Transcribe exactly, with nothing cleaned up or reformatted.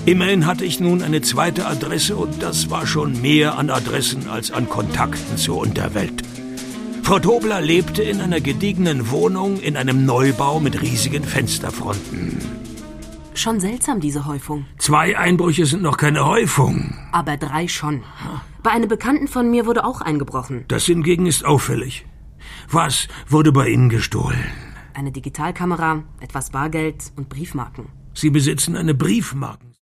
Immerhin hatte ich nun eine zweite Adresse und das war schon mehr an Adressen als an Kontakten zur Unterwelt. Frau Tobler lebte in einer gediegenen Wohnung in einem Neubau mit riesigen Fensterfronten. Schon seltsam, diese Häufung. Zwei Einbrüche sind noch keine Häufung. Aber drei schon. Bei einem Bekannten von mir wurde auch eingebrochen. Das hingegen ist auffällig. Was wurde bei Ihnen gestohlen? Eine Digitalkamera, etwas Bargeld und Briefmarken. Sie besitzen eine Briefmarken.